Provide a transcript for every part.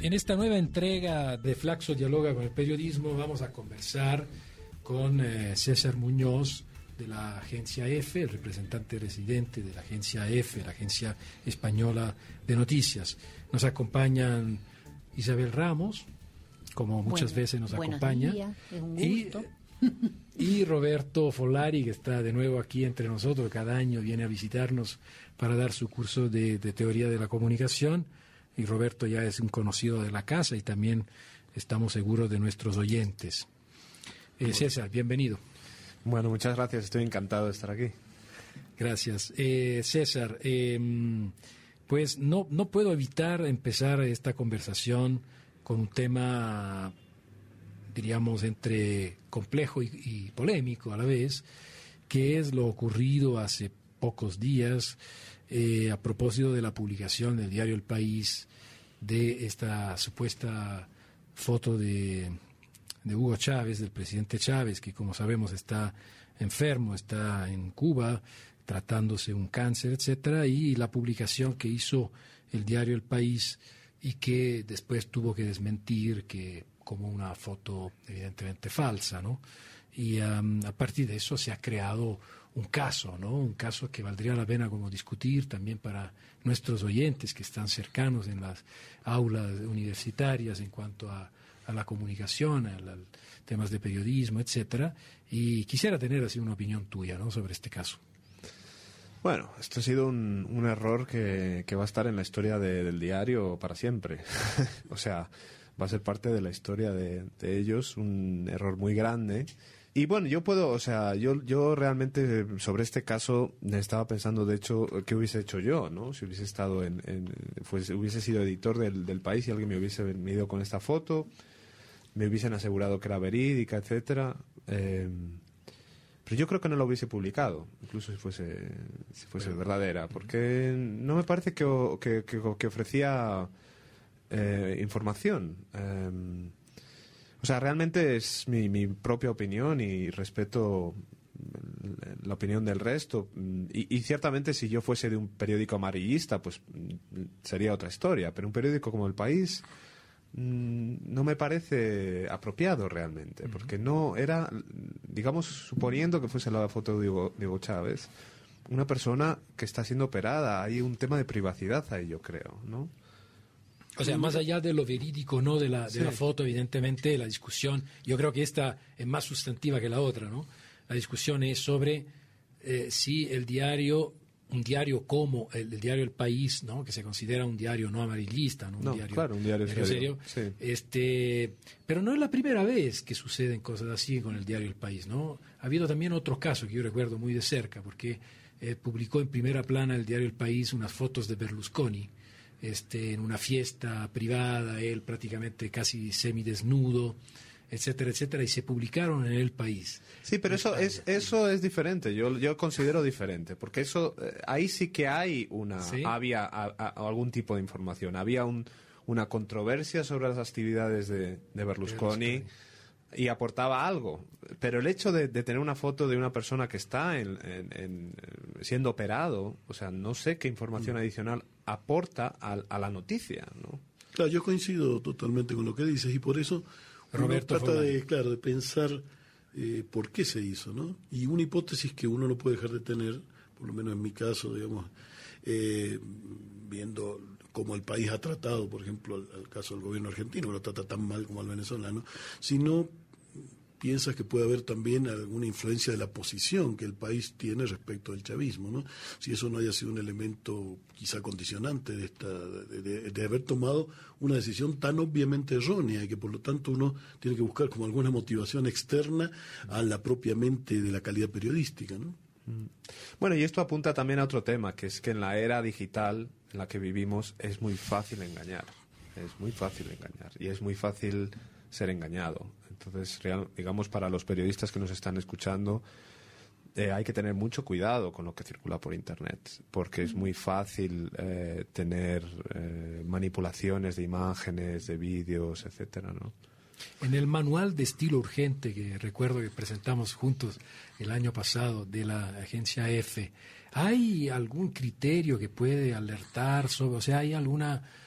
En esta nueva entrega de Flaxo Dialoga con el Periodismo vamos a conversar con César Muñoz de la agencia EFE, el representante residente de la agencia EFE, la Agencia Española de Noticias. Nos acompañan Isabel Ramos, como muchas veces nos acompaña, días, es un gusto. Y Roberto Folari, que está de nuevo aquí entre nosotros, cada año viene a visitarnos para dar su curso de teoría de la comunicación, y Roberto ya es un conocido de la casa y también estamos seguros de nuestros oyentes. César, bienvenido. Bueno, muchas gracias, estoy encantado de estar aquí. Gracias. César, pues no puedo evitar empezar esta conversación con un tema, diríamos, entre complejo y polémico a la vez, que es lo ocurrido hace pocos días a propósito de la publicación del diario El País de esta supuesta foto de Hugo Chávez, del presidente Chávez, que como sabemos está enfermo, está en Cuba tratándose un cáncer, etcétera, y la publicación que hizo el diario El País y que después tuvo que desmentir que como una foto evidentemente falsa, ¿no? Y a partir de eso se ha creado un caso, ¿no? Un caso que valdría la pena como discutir también para nuestros oyentes que están cercanos en las aulas universitarias en cuanto a la comunicación, a temas de periodismo, etcétera. Y quisiera tener así una opinión tuya, ¿no?, sobre este caso. Bueno, esto ha sido un error que va a estar en la historia del diario para siempre. O sea, va a ser parte de la historia de ellos, un error muy grande. Y bueno, yo realmente sobre este caso estaba pensando, de hecho, qué hubiese hecho yo, ¿no? Si hubiese estado hubiese sido editor del País y alguien me hubiese venido con esta foto, me hubiesen asegurado que era verídica, etcétera. Pero yo creo que no lo hubiese publicado, incluso si fuese verdadera, porque no me parece que ofrecía información. O sea, realmente es mi propia opinión y respeto la opinión del resto. Y ciertamente si yo fuese de un periódico amarillista, pues sería otra historia. Pero un periódico como El País no me parece apropiado realmente, porque no era, digamos, suponiendo que fuese la foto de Hugo Chávez, una persona que está siendo operada. Hay un tema de privacidad ahí, yo creo, ¿no? O sea, más allá de lo verídico, ¿no?, de la foto, evidentemente, la discusión, yo creo que esta es más sustantiva que la otra, ¿no? La discusión es sobre si un diario como el diario El País, ¿no?, que se considera un diario no amarillista, ¿no? Un diario serio. Sí. Pero no es la primera vez que suceden cosas así con el diario El País, ¿no? Ha habido también otro caso que yo recuerdo muy de cerca, porque publicó en primera plana el diario El País unas fotos de Berlusconi, en una fiesta privada, él prácticamente casi semidesnudo, etcétera, etcétera, y se publicaron en El País. Sí, pero eso es diferente. Yo considero diferente, porque eso ahí sí que hay había algún tipo de información. Había una controversia sobre las actividades de Berlusconi. Y aportaba algo, pero el hecho de tener una foto de una persona que está siendo operado, o sea, no sé qué información adicional aporta a la noticia, ¿no? Claro, yo coincido totalmente con lo que dices y por eso Roberto uno trata de pensar por qué se hizo, ¿no? Y una hipótesis que uno no puede dejar de tener, por lo menos en mi caso, digamos, viendo cómo el país ha tratado, por ejemplo, al caso del gobierno argentino, que lo trata tan mal como al venezolano, sino piensas que puede haber también alguna influencia de la posición que el país tiene respecto del chavismo, ¿no? Si eso no haya sido un elemento quizá condicionante de haber tomado una decisión tan obviamente errónea y que por lo tanto uno tiene que buscar como alguna motivación externa a la propia mente de la calidad periodística, ¿no? Bueno, y esto apunta también a otro tema, que es que en la era digital en la que vivimos es muy fácil engañar. Es muy fácil engañar y es muy fácil ser engañado. Entonces, digamos, para los periodistas que nos están escuchando, hay que tener mucho cuidado con lo que circula por Internet, porque es muy fácil tener manipulaciones de imágenes, de vídeos, etcétera, ¿no? En el manual de estilo urgente que recuerdo que presentamos juntos el año pasado de la agencia EFE, ¿hay algún criterio que puede alertar sobre, o sea, hay alguna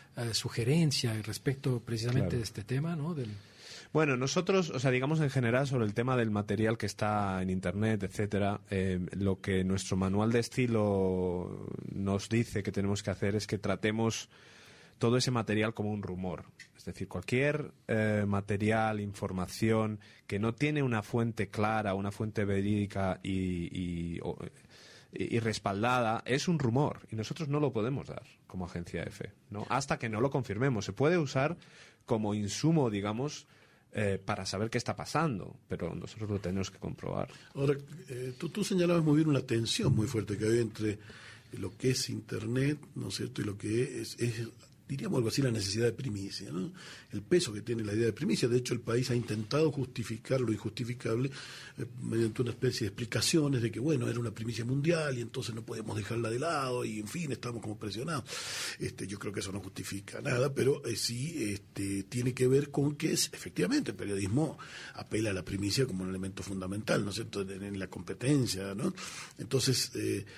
sugerencia respecto precisamente Claro. de este tema, ¿no? Bueno, nosotros, o sea, digamos en general sobre el tema del material que está en Internet, etcétera, lo que nuestro manual de estilo nos dice que tenemos que hacer es que tratemos todo ese material como un rumor. Es decir, cualquier material, información que no tiene una fuente clara, una fuente verídica y respaldada, es un rumor y nosotros no lo podemos dar como agencia EFE, ¿no? Hasta que no lo confirmemos. Se puede usar como insumo, digamos, para saber qué está pasando, pero nosotros lo tenemos que comprobar. Ahora, tú señalabas muy bien una tensión muy fuerte que hay entre lo que es Internet, ¿no es cierto?, y lo que es diríamos algo así, la necesidad de primicia, ¿no? El peso que tiene la idea de primicia. De hecho, el país ha intentado justificar lo injustificable mediante una especie de explicaciones de que, bueno, era una primicia mundial y entonces no podemos dejarla de lado y, en fin, estamos como presionados. Yo creo que eso no justifica nada, pero sí tiene que ver con que efectivamente el periodismo apela a la primicia como un elemento fundamental, ¿no es cierto?, en la competencia, ¿no? Entonces,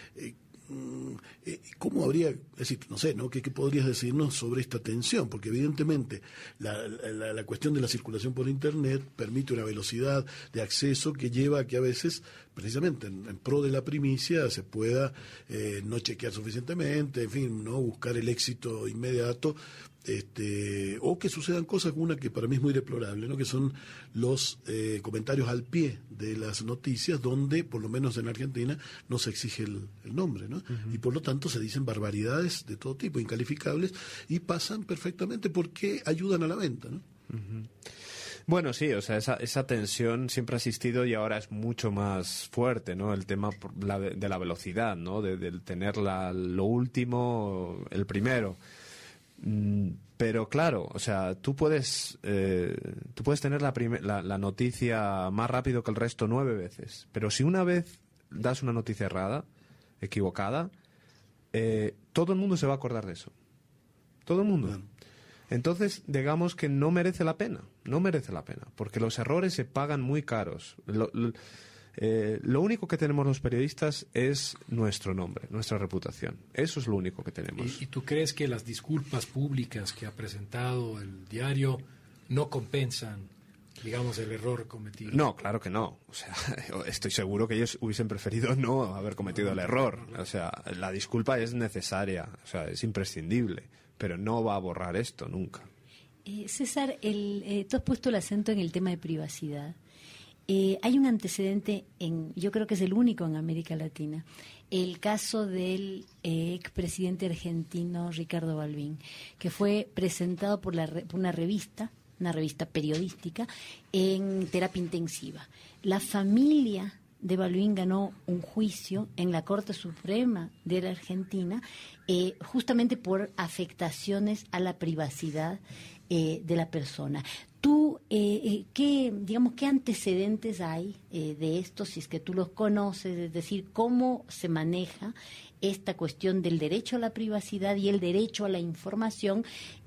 ¿cómo habría, es decir, no sé, ¿no? ¿Qué podrías decirnos sobre esta tensión? Porque evidentemente la cuestión de la circulación por Internet permite una velocidad de acceso que lleva a que a veces, precisamente en pro de la primicia, se pueda no chequear suficientemente, en fin, no buscar el éxito inmediato, o que sucedan cosas como una que para mí es muy deplorable, ¿no?, que son los comentarios al pie de las noticias, donde, por lo menos en Argentina, no se exige el nombre, ¿no? Uh-huh. Y por lo tanto se dicen barbaridades de todo tipo, incalificables, y pasan perfectamente porque ayudan a la venta, ¿no? Uh-huh. Bueno, sí, o sea, esa tensión siempre ha existido y ahora es mucho más fuerte, ¿no? El tema de la velocidad, ¿no? De tener lo último, el primero. Pero claro, o sea, tú puedes tener la noticia más rápido que el resto 9 veces, pero si una vez das una noticia errada, equivocada, todo el mundo se va a acordar de eso. Todo el mundo. Bueno. Entonces, digamos que no merece la pena, porque los errores se pagan muy caros. Lo único que tenemos los periodistas es nuestro nombre, nuestra reputación. Eso es lo único que tenemos. ¿Y tú crees que las disculpas públicas que ha presentado el diario no compensan, digamos, el error cometido? No, claro que no. O sea, estoy seguro que ellos hubiesen preferido no haber cometido el error. O sea, la disculpa es necesaria, o sea, es imprescindible, pero no va a borrar esto nunca. César, tú has puesto el acento en el tema de privacidad. Hay un antecedente, yo creo que es el único en América Latina, el caso del expresidente argentino Ricardo Balbín, que fue presentado por una revista periodística, en terapia intensiva. La familia de Balbín ganó un juicio en la Corte Suprema de la Argentina, justamente por afectaciones a la privacidad de la persona. ¿Tú qué antecedentes hay de esto, si es que tú los conoces? Es decir, ¿cómo se maneja esta cuestión del derecho a la privacidad y el derecho a la información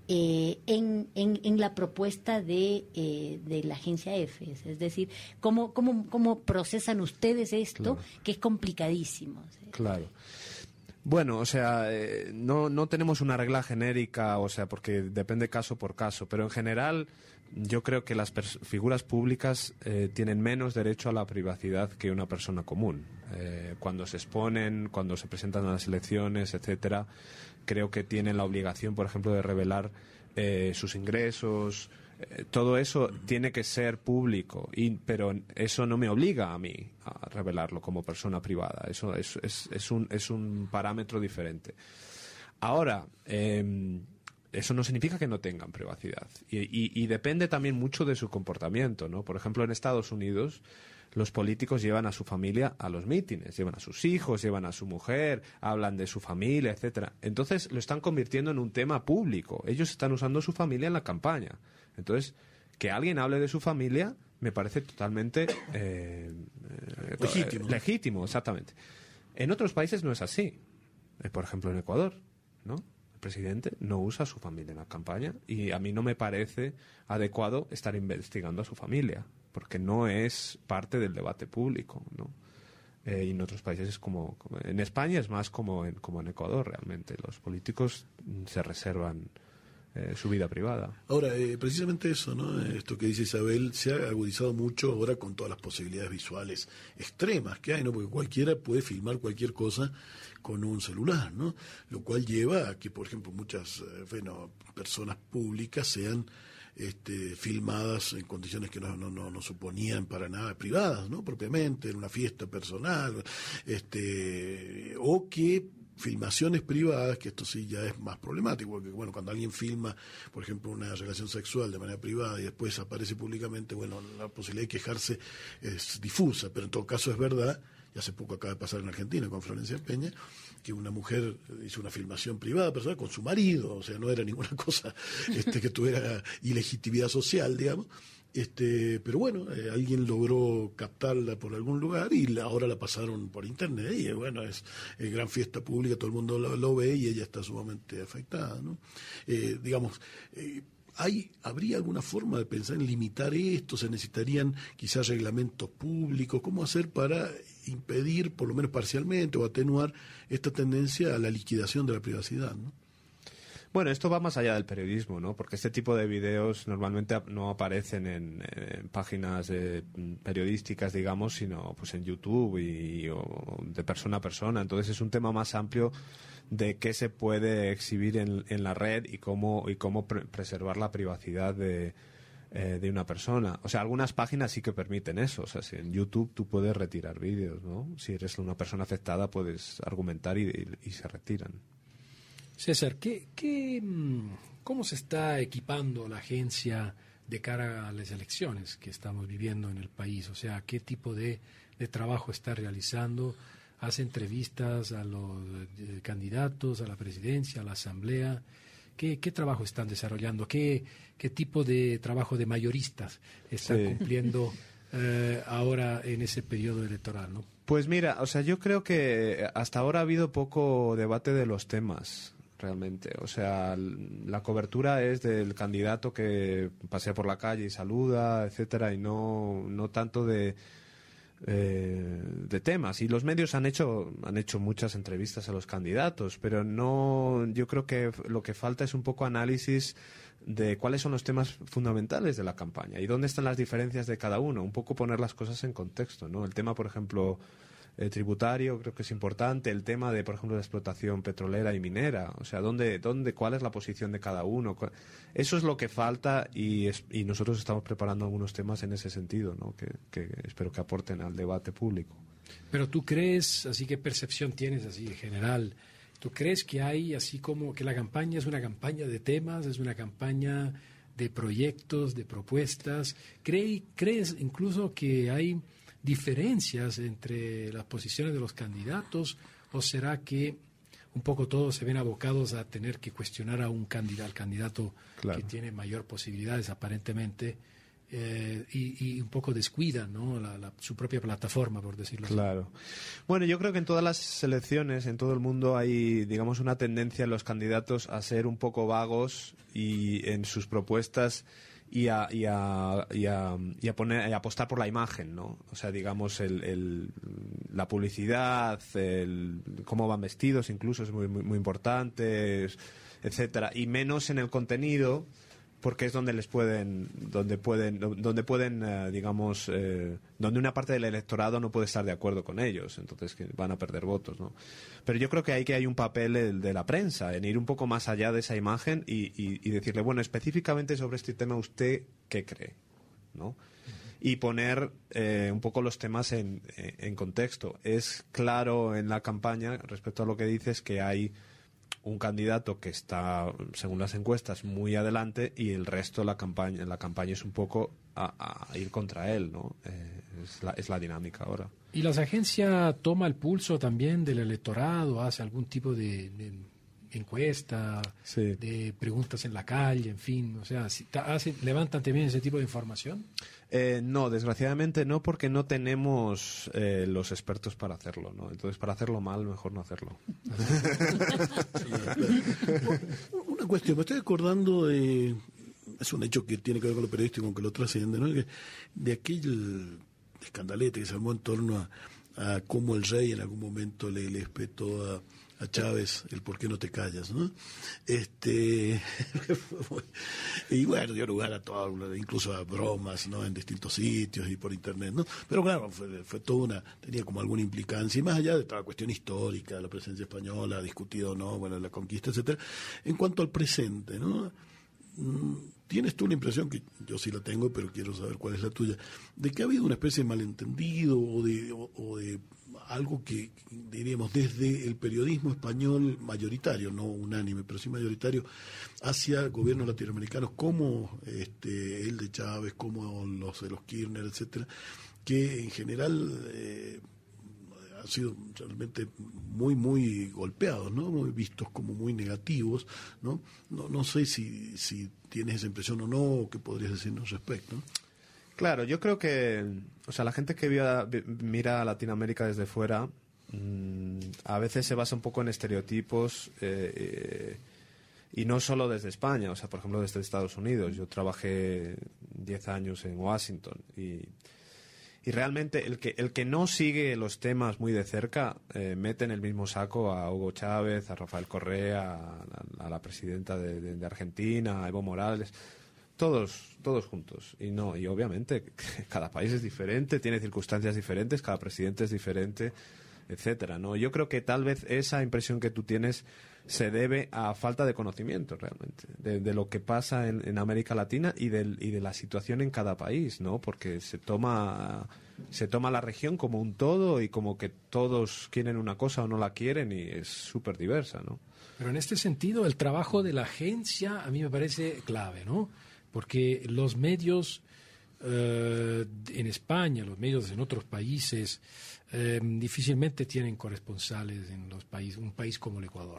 en la propuesta de la agencia EFE? Es decir, ¿cómo procesan ustedes esto, claro, que es complicadísimo? Claro. Bueno, o sea, no tenemos una regla genérica, o sea, porque depende caso por caso, pero en general yo creo que las figuras públicas tienen menos derecho a la privacidad que una persona común. Cuando se exponen, cuando se presentan a las elecciones, etcétera, creo que tienen la obligación, por ejemplo, de revelar sus ingresos. Todo eso tiene que ser público, pero eso no me obliga a mí a revelarlo como persona privada. Eso es un parámetro diferente. Ahora, eso no significa que no tengan privacidad y depende también mucho de su comportamiento, ¿no? Por ejemplo, en Estados Unidos los políticos llevan a su familia a los mítines, llevan a sus hijos, llevan a su mujer, hablan de su familia, etcétera. Entonces lo están convirtiendo en un tema público. Ellos están usando su familia en la campaña. Entonces, que alguien hable de su familia me parece totalmente legítimo, exactamente. En otros países no es así. Por ejemplo, en Ecuador, ¿no? El presidente no usa a su familia en la campaña y a mí no me parece adecuado estar investigando a su familia, porque no es parte del debate público, ¿no? Y en otros países es como en España es más como en Ecuador realmente. Los políticos se reservan su vida privada. Ahora, precisamente eso, ¿no? Esto que dice Isabel, se ha agudizado mucho ahora con todas las posibilidades visuales extremas que hay, ¿no? Porque cualquiera puede filmar cualquier cosa con un celular, ¿no? Lo cual lleva a que, por ejemplo, muchas personas públicas sean filmadas en condiciones que no suponían para nada privadas, ¿no? Propiamente, en una fiesta personal, o que filmaciones privadas, que esto sí ya es más problemático, porque bueno, cuando alguien filma, por ejemplo, una relación sexual de manera privada y después aparece públicamente, bueno, la posibilidad de quejarse es difusa, pero en todo caso es verdad, y hace poco acaba de pasar en Argentina con Florencia Peña, que una mujer hizo una filmación privada personal con su marido, o sea, no era ninguna cosa que tuviera ilegitimidad social, digamos. Pero bueno, alguien logró captarla por algún lugar y ahora la pasaron por internet y bueno, es gran fiesta pública, todo el mundo lo ve y ella está sumamente afectada, ¿no? ¿Habría alguna forma de pensar en limitar esto? ¿Se necesitarían quizás reglamentos públicos? ¿Cómo hacer para impedir, por lo menos parcialmente, o atenuar esta tendencia a la liquidación de la privacidad, ¿no? Bueno, esto va más allá del periodismo, ¿no? Porque este tipo de videos normalmente no aparecen en páginas periodísticas, digamos, sino pues en YouTube o de persona a persona. Entonces es un tema más amplio de qué se puede exhibir en la red y cómo preservar la privacidad de una persona. O sea, algunas páginas sí que permiten eso. O sea, si en YouTube tú puedes retirar vídeos, ¿no? Si eres una persona afectada puedes argumentar y se retiran. César, ¿cómo se está equipando la agencia de cara a las elecciones que estamos viviendo en el país? O sea, ¿qué tipo de trabajo está realizando? ¿Hace entrevistas a los candidatos, a la presidencia, a la asamblea? ¿Qué trabajo están desarrollando? ¿Qué tipo de trabajo de mayoristas están cumpliendo ahora en ese periodo electoral, ¿no? Pues mira, o sea, yo creo que hasta ahora ha habido poco debate de los temas. Realmente, o sea, la cobertura es del candidato que pasea por la calle y saluda, etcétera, y no tanto de temas. Y los medios han hecho muchas entrevistas a los candidatos, pero yo creo que lo que falta es un poco análisis de cuáles son los temas fundamentales de la campaña y dónde están las diferencias de cada uno, un poco poner las cosas en contexto, ¿no? El tema, por ejemplo, tributario creo que es importante, el tema de, por ejemplo, la explotación petrolera y minera, o sea, cuál es la posición de cada uno. Eso es lo que falta y nosotros estamos preparando algunos temas en ese sentido, ¿no? que espero que aporten al debate público. Pero tú crees, así que percepción tienes así en general, ¿tú crees que hay así como que la campaña es una campaña de temas, es una campaña de proyectos, de propuestas? ¿Crees incluso que hay diferencias entre las posiciones de los candidatos, o será que un poco todos se ven abocados a tener que cuestionar a al candidato claro, que tiene mayor posibilidades aparentemente y un poco descuidan, ¿no? su propia plataforma, por decirlo así? Claro. Bueno, yo creo que en todas las elecciones, en todo el mundo, hay, digamos, una tendencia en los candidatos a ser un poco vagos y en sus propuestas y a apostar por la imagen, ¿no? O sea, digamos, la publicidad, cómo van vestidos incluso es muy, muy, muy importante, etcétera, y menos en el contenido, porque es donde una parte del electorado no puede estar de acuerdo con ellos, entonces que van a perder votos, ¿no? Pero yo creo que hay un papel el de la prensa en ir un poco más allá de esa imagen y decirle, bueno, específicamente sobre este tema, ¿usted qué cree?, ¿no? Y poner un poco los temas en contexto. Es claro en la campaña, respecto a lo que dices, que hay un candidato que está, según las encuestas, muy adelante y el resto de la campaña es un poco a ir contra él, ¿no? Es la dinámica ahora. ¿Y las agencias toma el pulso también del electorado? ¿Hace algún tipo de encuesta, sí, de preguntas en la calle, en fin? O sea, ¿levantan también ese tipo de información? No, desgraciadamente no, porque no tenemos los expertos para hacerlo, ¿no? Entonces, para hacerlo mal, mejor no hacerlo. Una cuestión, me estoy acordando de... Es un hecho que tiene que ver con lo periodístico, con que lo trasciende, ¿no? De aquel escandalete que se armó en torno a cómo el rey en algún momento le espetó a a Chávez el por qué no te callas, ¿no? Y bueno, dio lugar a todo, incluso a bromas, ¿no? En distintos sitios y por internet, ¿no? Pero claro, fue toda tenía como alguna implicancia, y más allá de toda la cuestión histórica, la presencia española, discutido o no, bueno, la conquista, etcétera. En cuanto al presente, ¿no? ¿Tienes tú la impresión, que yo sí la tengo, pero quiero saber cuál es la tuya, de que ha habido una especie de malentendido o de algo que, diríamos, desde el periodismo español mayoritario, no unánime, pero sí mayoritario, hacia gobiernos latinoamericanos como el de Chávez, como los de los Kirchner, etcétera, que en general han sido realmente muy, muy golpeados, ¿no? Muy vistos como muy negativos, ¿no? No sé si tienes esa impresión o no, o qué podrías decirnos al respecto, ¿no? Claro, yo creo que, o sea, la gente que mira a Latinoamérica desde fuera, a veces se basa un poco en estereotipos, y no solo desde España, o sea, por ejemplo, desde Estados Unidos. Yo trabajé 10 años en Washington y realmente el que no sigue los temas muy de cerca mete en el mismo saco a Hugo Chávez, a Rafael Correa, a la presidenta de Argentina, a Evo Morales, todos juntos. Y obviamente cada país es diferente, tiene circunstancias diferentes, cada presidente es diferente, etcétera, ¿no? Yo creo que tal vez esa impresión que tú tienes se debe a falta de conocimiento realmente de lo que pasa en América Latina y de la situación en cada país, ¿no? Porque se toma la región como un todo y como que todos quieren una cosa o no la quieren, y es súper diversa, ¿no? Pero en este sentido, el trabajo de la agencia a mí me parece clave, ¿no? Porque los medios en España, los medios en otros países, difícilmente tienen corresponsales en un país como el Ecuador.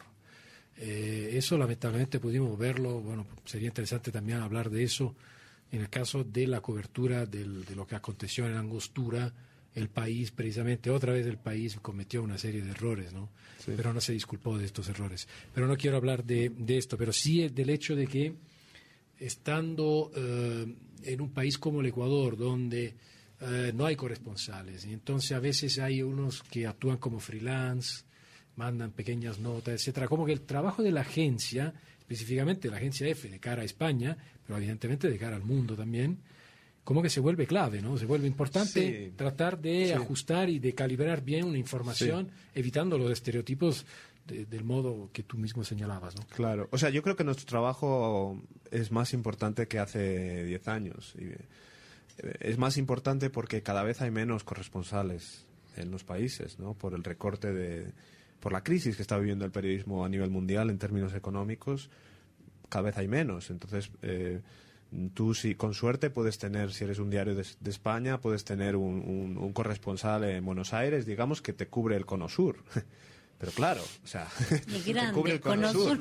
Eso lamentablemente pudimos verlo. Bueno, sería interesante también hablar de eso en el caso de la cobertura de lo que aconteció en Angostura. El país, precisamente, otra vez el país cometió una serie de errores, ¿no? Sí. Pero no se disculpó de estos errores. Pero no quiero hablar de esto, pero sí del hecho de que estando en un país como el Ecuador, donde no hay corresponsales, y entonces a veces hay unos que actúan como freelance, mandan pequeñas notas, etcétera, como que el trabajo de la agencia, específicamente la agencia EFE de cara a España, pero evidentemente de cara al mundo también, como que se vuelve clave, ¿no? Se vuelve importante tratar de ajustar y de calibrar bien una información, evitando los estereotipos del modo que tú mismo señalabas, ¿no? Claro. O sea, yo creo que nuestro trabajo es más importante que hace 10 años. Y es más importante porque cada vez hay menos corresponsales en los países, ¿no? Por el recorte por la crisis que está viviendo el periodismo a nivel mundial en términos económicos, cada vez hay menos. Entonces, tú, con suerte, puedes tener, si eres un diario de España, puedes tener un corresponsal en Buenos Aires, digamos, que te cubre el Cono Sur. Pero claro, o sea, te cubre el Cono Sur.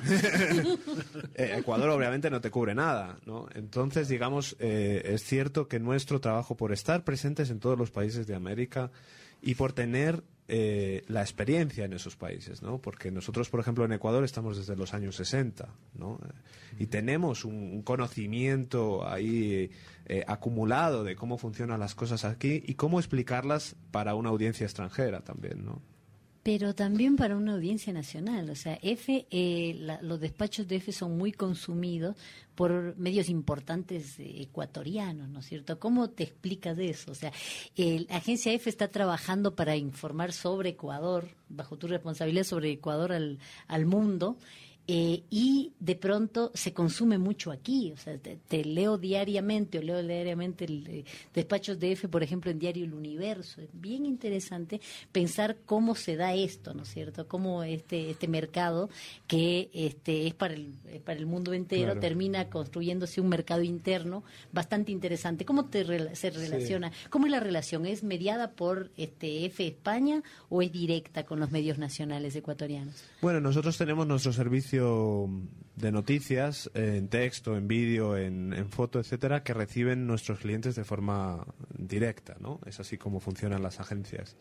Ecuador obviamente no te cubre nada, ¿no? Entonces, digamos, es cierto que nuestro trabajo, por estar presentes en todos los países de América y por tener la experiencia en esos países, ¿no? Porque nosotros, por ejemplo, en Ecuador estamos desde los años 60, ¿no? Y tenemos un conocimiento ahí acumulado de cómo funcionan las cosas aquí y cómo explicarlas para una audiencia extranjera también, ¿no? Pero también para una audiencia nacional. O sea, los despachos de EFE son muy consumidos por medios importantes ecuatorianos, ¿no es cierto? ¿Cómo te explicas de eso? O sea, la agencia EFE está trabajando para informar sobre Ecuador, bajo tu responsabilidad, sobre Ecuador al mundo, y de pronto se consume mucho aquí. O sea, te leo diariamente despachos de EFE, por ejemplo, en Diario El Universo. Es bien interesante pensar cómo se da esto, ¿no es cierto? Cómo este mercado que es para el mundo entero, claro, termina construyéndose un mercado interno bastante interesante. ¿Cómo se relaciona? Sí. ¿Cómo es la relación? ¿Es mediada por EFE España o es directa con los medios nacionales ecuatorianos? Bueno, nosotros tenemos nuestro servicio de noticias en texto, en vídeo, en foto, etcétera, que reciben nuestros clientes de forma directa, ¿no? Es así como funcionan las agencias.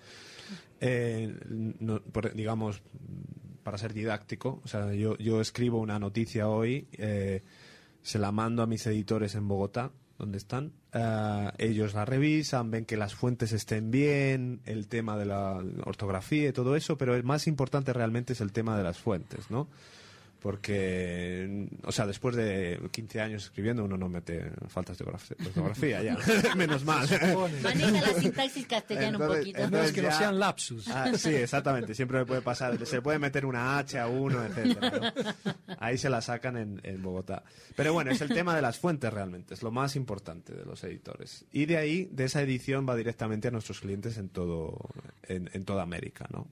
Digamos, para ser didáctico, o sea, yo escribo una noticia hoy, se la mando a mis editores en Bogotá, donde están. Ellos la revisan, ven que las fuentes estén bien, el tema de la ortografía y todo eso, pero el más importante realmente es el tema de las fuentes, ¿no? Porque, o sea, después de 15 años escribiendo uno no mete faltas de ortografía ya, menos mal. Maneja la sintaxis castellana un poquito. No es que no sean lapsus. Sí, exactamente, siempre le puede pasar, se le puede meter una H a uno, etcétera, ¿no? Ahí se la sacan en Bogotá. Pero bueno, es el tema de las fuentes realmente, es lo más importante de los editores. Y de ahí, de esa edición va directamente a nuestros clientes en toda América, ¿no?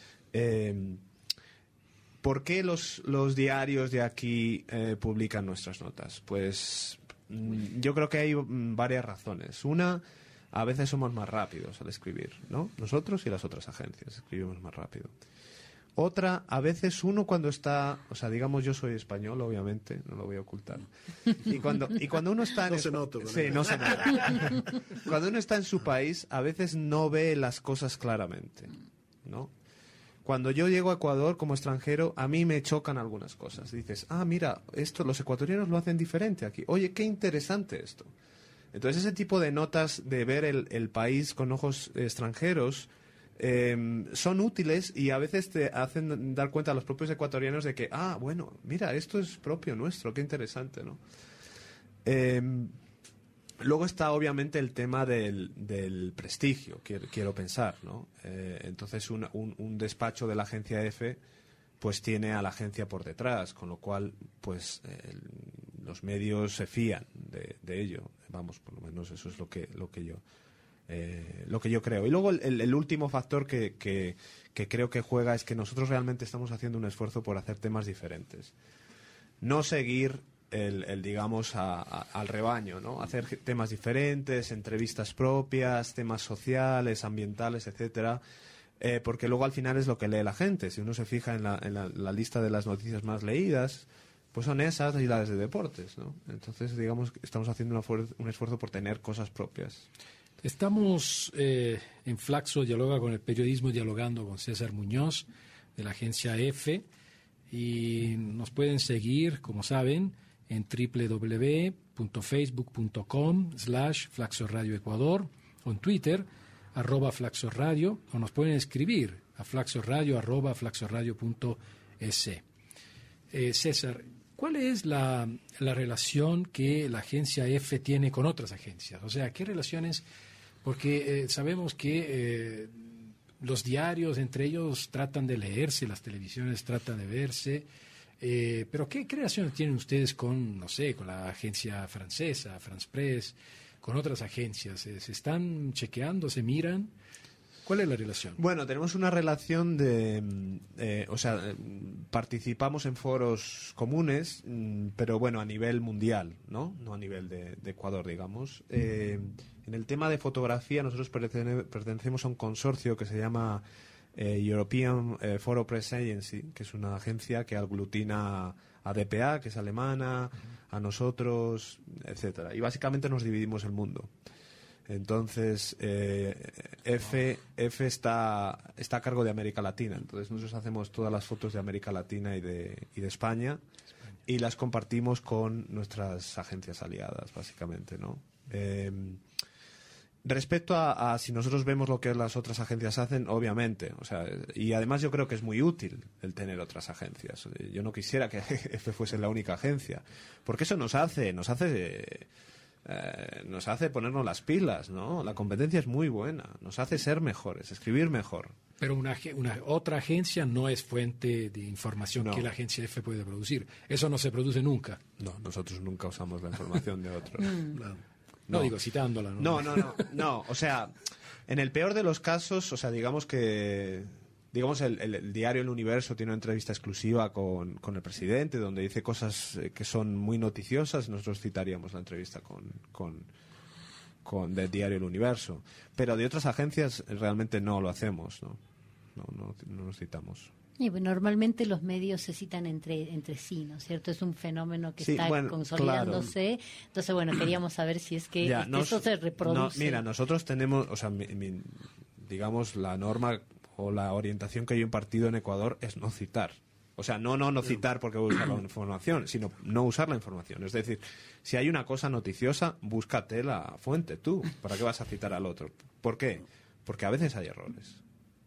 ¿Por qué los diarios de aquí publican nuestras notas? Pues yo creo que hay varias razones. Una, a veces somos más rápidos al escribir, ¿no? Nosotros y las otras agencias escribimos más rápido. Otra, a veces uno cuando está, o sea, digamos, yo soy español, obviamente, no lo voy a ocultar. Y cuando uno está en no se nota. Sí, no se nota. Cuando uno está en su país, a veces no ve las cosas claramente, ¿no? Cuando yo llego a Ecuador como extranjero, a mí me chocan algunas cosas. Dices, mira, esto los ecuatorianos lo hacen diferente aquí. Oye, qué interesante esto. Entonces, ese tipo de notas de ver el país con ojos extranjeros son útiles y a veces te hacen dar cuenta a los propios ecuatorianos de que, bueno, mira, esto es propio nuestro, qué interesante, ¿no? Luego está obviamente el tema del prestigio, quiero pensar, ¿no? Entonces un despacho de la agencia F pues tiene a la agencia por detrás, con lo cual pues los medios se fían de ello. Vamos, por lo menos eso es lo que yo creo. Y luego el último factor que creo que juega es que nosotros realmente estamos haciendo un esfuerzo por hacer temas diferentes. No seguir digamos, al rebaño, ¿no? Hacer temas diferentes, entrevistas propias, temas sociales, ambientales, etcétera, porque luego al final es lo que lee la gente. Si uno se fija en la lista de las noticias más leídas, pues son esas y las de deportes, ¿no? Entonces, digamos, estamos haciendo un esfuerzo por tener cosas propias. Estamos en Flaxo Dialoga con el periodismo, dialogando con César Muñoz, de la agencia F, y nos pueden seguir, como saben, en www.facebook.com/FlaxoRadioEcuador o en Twitter @FlaxoRadio, o nos pueden escribir a flaxoradio@flaxoradio.es. César, ¿cuál es la relación que la agencia F tiene con otras agencias? O sea, ¿qué relaciones? Porque sabemos que los diarios entre ellos tratan de leerse, las televisiones tratan de verse. Pero ¿qué relaciones tienen ustedes con, no sé, con la agencia francesa, France Press, con otras agencias? ¿Se están chequeando, se miran? ¿Cuál es la relación? Bueno, tenemos una relación participamos en foros comunes, pero bueno, a nivel mundial, ¿no? No a nivel de Ecuador, digamos. En el tema de fotografía, nosotros pertenecemos a un consorcio que se llama European Photo Press Agency, que es una agencia que aglutina a DPA, que es alemana, a nosotros, etcétera. Y básicamente nos dividimos el mundo. Entonces, F está a cargo de América Latina. Entonces, nosotros hacemos todas las fotos de América Latina y de España y las compartimos con nuestras agencias aliadas, básicamente, ¿no? Respecto a si nosotros vemos lo que las otras agencias hacen, obviamente, o sea, y además yo creo que es muy útil el tener otras agencias. Yo no quisiera que F fuese la única agencia, porque eso nos hace ponernos las pilas, ¿no? La competencia es muy buena, nos hace ser mejores, escribir mejor. Pero una otra agencia no es fuente de información que la agencia F puede producir. Eso no se produce nunca. No, nosotros nunca usamos la información de otros. No, digo, citándola. No. O sea, en el peor de los casos, o sea, digamos el diario El Universo tiene una entrevista exclusiva con el presidente donde dice cosas que son muy noticiosas. Nosotros citaríamos la entrevista del diario El Universo. Pero de otras agencias realmente no lo hacemos, ¿no? No nos citamos. Y bueno, normalmente los medios se citan entre sí, ¿no es cierto? Es un fenómeno que está consolidándose. Claro. Entonces, bueno, queríamos saber si es que eso se reproduce. Mira, nosotros tenemos, o sea, digamos, la norma o la orientación que yo he impartido en Ecuador es no citar. O sea, no citar porque voy a usar la información, sino no usar la información. Es decir, si hay una cosa noticiosa, búscate la fuente tú. ¿Para qué vas a citar al otro? ¿Por qué? Porque a veces hay errores.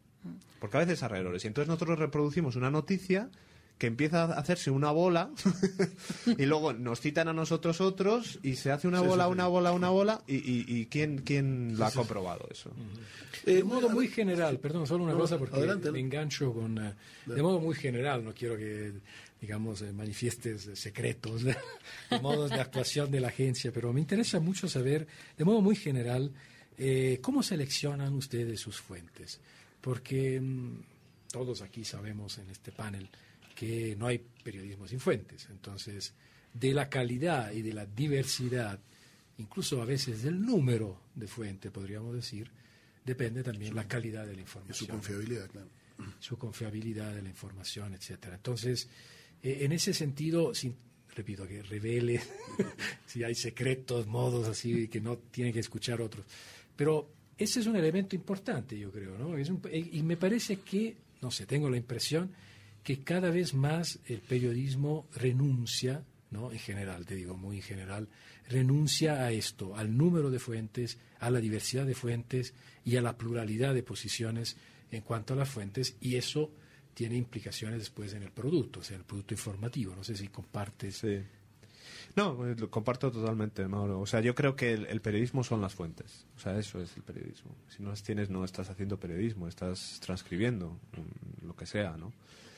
Y entonces nosotros reproducimos una noticia que empieza a hacerse una bola y luego nos citan a nosotros otros y se hace una bola y ¿quién lo ha comprobado eso? De modo muy general, perdón, solo una cosa porque adelante. Me engancho con... de modo muy general, no quiero que, digamos, manifiestes secretos de modos de actuación de la agencia, pero me interesa mucho saber, de modo muy general, ¿cómo seleccionan ustedes sus fuentes? Porque todos aquí sabemos en este panel que no hay periodismo sin fuentes. Entonces, de la calidad y de la diversidad, incluso a veces del número de fuentes, podríamos decir, depende también la calidad de la información. Y su confiabilidad, claro. Su confiabilidad de la información, etcétera. Entonces, en ese sentido, repito, que revele si hay secretos, modos así que no tienen que escuchar otros. Pero ese es un elemento importante, yo creo, ¿no? Y me parece que, no sé, tengo la impresión que cada vez más el periodismo renuncia, ¿no? En general, te digo, muy en general, renuncia a esto, al número de fuentes, a la diversidad de fuentes y a la pluralidad de posiciones en cuanto a las fuentes, y eso tiene implicaciones después en el producto, o sea, el producto informativo. No sé si compartes. Sí. No, lo comparto totalmente, Mauro. O sea, yo creo que el periodismo son las fuentes. O sea, eso es el periodismo. Si no las tienes, no estás haciendo periodismo, estás transcribiendo lo que sea, ¿no?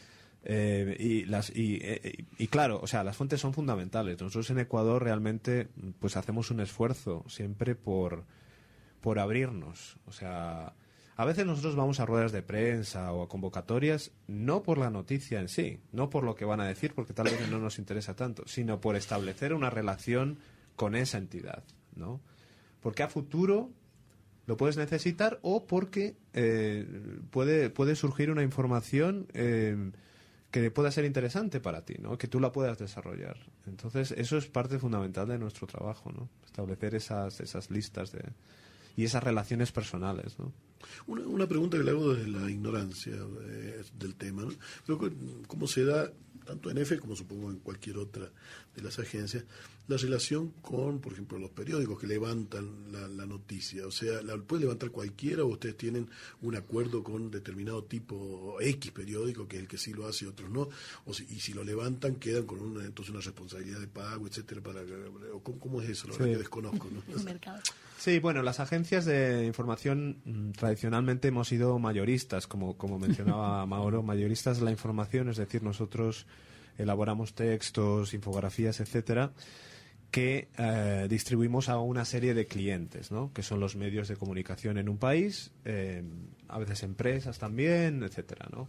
Y claro, o sea, las fuentes son fundamentales. Nosotros en Ecuador realmente pues hacemos un esfuerzo siempre por abrirnos. O sea, a veces nosotros vamos a ruedas de prensa o a convocatorias no por la noticia en sí, no por lo que van a decir, porque tal vez no nos interesa tanto, sino por establecer una relación con esa entidad, ¿no? Porque a futuro lo puedes necesitar o porque puede surgir una información que pueda ser interesante para ti, ¿no? Que tú la puedas desarrollar. Entonces, eso es parte fundamental de nuestro trabajo, ¿no? Establecer esas listas y esas relaciones personales, ¿no? Una pregunta que le hago desde la ignorancia del tema, ¿no? Pero ¿cómo se da, tanto en EFE como supongo en cualquier otra de las agencias, la relación con, por ejemplo, los periódicos que levantan la noticia? O sea, ¿la puede levantar cualquiera o ustedes tienen un acuerdo con determinado tipo X periódico, que es el que sí lo hace y otros no? Y si lo levantan, quedan con entonces una responsabilidad de pago, etcétera, ¿cómo es eso? La verdad que desconozco, ¿no? Sí, bueno, las agencias de información tradicionalmente hemos sido mayoristas, como mencionaba Mauro, mayoristas de la información, es decir, nosotros elaboramos textos, infografías, etcétera, que distribuimos a una serie de clientes, ¿no? Que son los medios de comunicación en un país, a veces empresas también, etcétera, ¿no?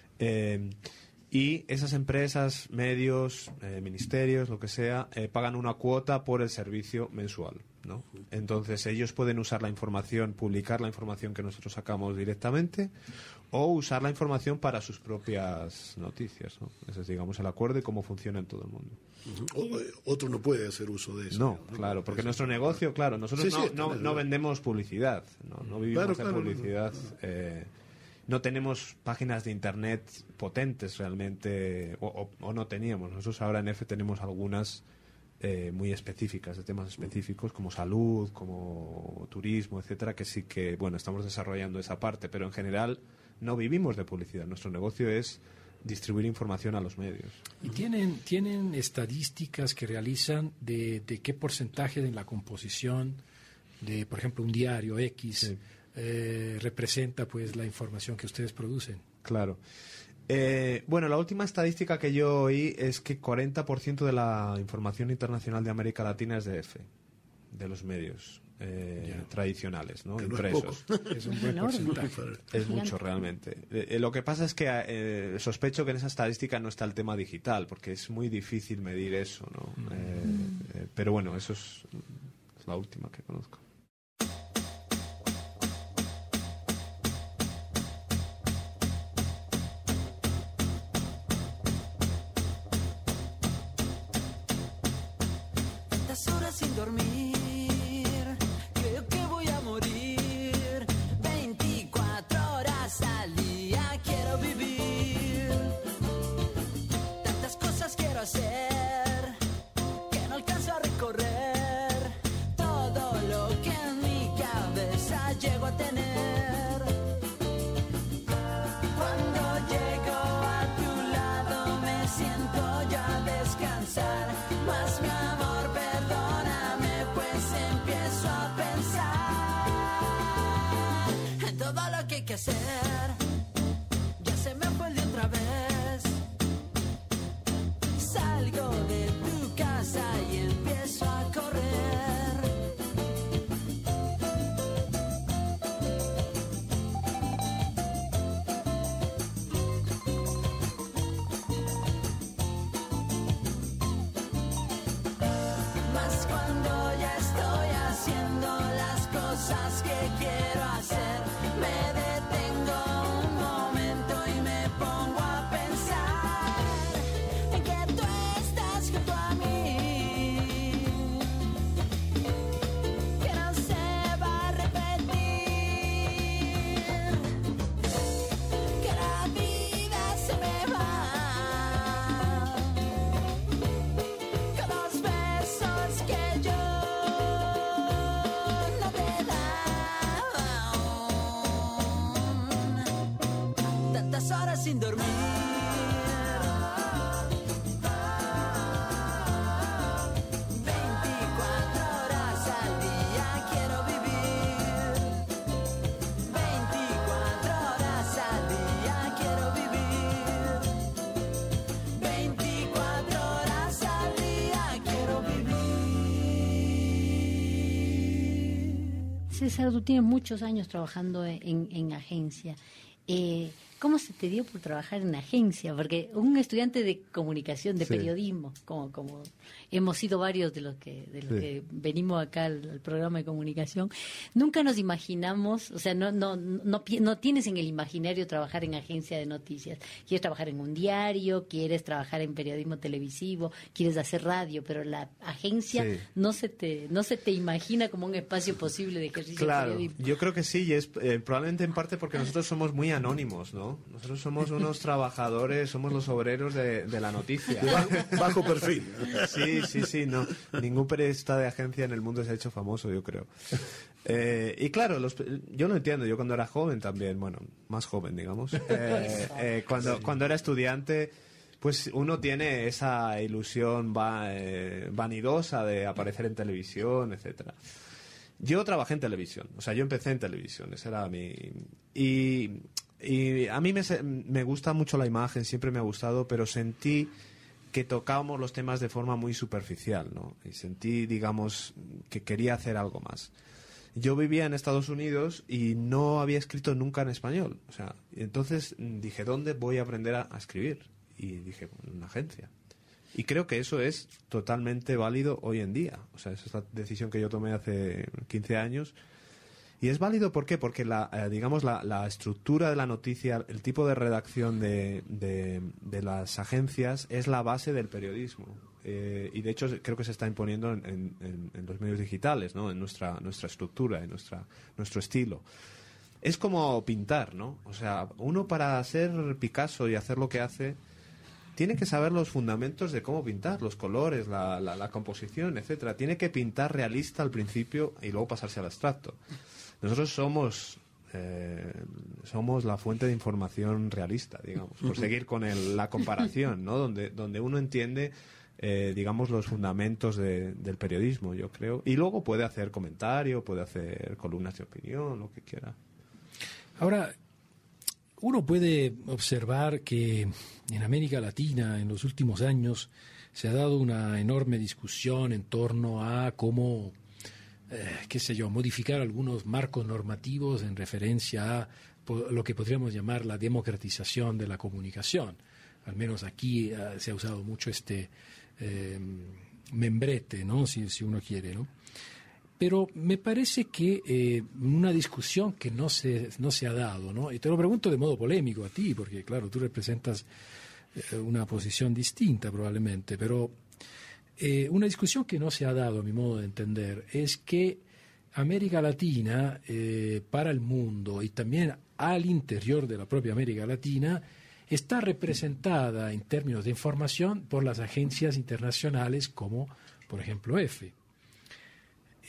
Y esas empresas, medios, ministerios, lo que sea, pagan una cuota por el servicio mensual, ¿no? Entonces ellos pueden usar la información, publicar la información que nosotros sacamos directamente o usar la información para sus propias noticias, ¿no? Ese es, digamos, el acuerdo y cómo funciona en todo el mundo. Otro no puede hacer uso de eso. No, claro, porque nuestro negocio, claro, nosotros no vendemos publicidad, no vivimos de publicidad. No tenemos páginas de internet potentes realmente, o no teníamos. Nosotros ahora en EFE tenemos algunas muy específicas, de temas específicos como salud, como turismo, etcétera, que sí que, bueno, estamos desarrollando esa parte, pero en general no vivimos de publicidad. Nuestro negocio es distribuir información a los medios. ¿Y tienen estadísticas que realizan de qué porcentaje de la composición de, por ejemplo, un diario X sí. Representa pues la información que ustedes producen? Claro. Bueno, la última estadística que yo oí es que 40% de la información internacional de América Latina es de EFE, de los medios tradicionales, ¿no? Impresos. Es un buen porcentaje. Es mucho realmente. Lo que pasa es que sospecho que en esa estadística no está el tema digital, porque es muy difícil medir eso, ¿no? Pero bueno, eso es la última que conozco. Sin dormir, creo que voy a morir. 24 horas al día quiero vivir. llego a tener. Cuando llego a tu lado me siento ya a descansar. Mas mi amor, perdóname, pues empiezo a pensar en todo lo que hay que hacer. Ya se me fue el día otra vez. Salgo de tu casa y empiezo a correr. Mas cuando ya estoy haciendo las cosas que quiero hacer, me detengo un momento y me pongo a pensar en que tú estás junto a mí, que no se va a repetir, que la vida se me va con los besos que yo no te he dado. Tantas horas sin dormir. 24 horas al día quiero vivir. 24 horas al día quiero vivir. 24 horas al día quiero vivir. César, tú tienes muchos años trabajando en agencia. ¿Cómo se te dio por trabajar en agencia? Porque un estudiante de comunicación, de Sí. periodismo, como hemos sido varios de los que venimos acá al programa de comunicación, nunca nos imaginamos, o sea, no tienes en el imaginario trabajar en agencia de noticias. Quieres trabajar en un diario, quieres trabajar en periodismo televisivo, quieres hacer radio, pero la agencia Sí. no se te imagina como un espacio posible de ejercicio Claro, periodismo. yo creo que sí, y es probablemente en parte porque nosotros somos muy anónimos, ¿no? Nosotros somos unos trabajadores, somos los obreros de la noticia. Bajo perfil. Sí, no. Ningún periodista de agencia en el mundo se ha hecho famoso, yo creo. Y claro, yo lo entiendo, yo cuando era joven también, bueno, más joven, digamos, cuando era estudiante, pues uno tiene esa ilusión vanidosa de aparecer en televisión, etcétera. Yo trabajé en televisión, o sea, yo empecé en televisión, ese era mi... Y a mí me gusta mucho la imagen, siempre me ha gustado, pero sentí que tocábamos los temas de forma muy superficial, ¿no? Y sentí, digamos, que quería hacer algo más. Yo vivía en Estados Unidos y no había escrito nunca en español, o sea, y entonces dije, ¿dónde voy a aprender a escribir? Y dije, en una agencia. Y creo que eso es totalmente válido hoy en día. O sea, esa es la decisión que yo tomé hace 15 años. Y es válido, ¿por qué? Porque la estructura de la noticia, el tipo de redacción de las agencias es la base del periodismo. Y de hecho creo que se está imponiendo en los medios digitales, ¿no? En nuestra estructura, en nuestro estilo. Es como pintar, ¿no? O sea, uno para ser Picasso y hacer lo que hace tiene que saber los fundamentos de cómo pintar, los colores, la composición, etcétera. Tiene que pintar realista al principio y luego pasarse al abstracto. Nosotros somos la fuente de información realista, digamos, por seguir con la comparación, ¿no? Donde uno entiende, digamos, los fundamentos del periodismo, yo creo. Y luego puede hacer comentario, puede hacer columnas de opinión, lo que quiera. Ahora, uno puede observar que en América Latina, en los últimos años, se ha dado una enorme discusión en torno a cómo, modificar algunos marcos normativos en referencia a lo que podríamos llamar la democratización de la comunicación. Al menos aquí se ha usado mucho este membrete, ¿no? Si uno quiere, ¿no? Pero me parece que una discusión que no se ha dado, ¿no? Y te lo pregunto de modo polémico a ti, porque claro, tú representas una posición distinta probablemente, pero una discusión que no se ha dado, a mi modo de entender, es que América Latina, para el mundo y también al interior de la propia América Latina, está representada en términos de información por las agencias internacionales como, por ejemplo, EFE.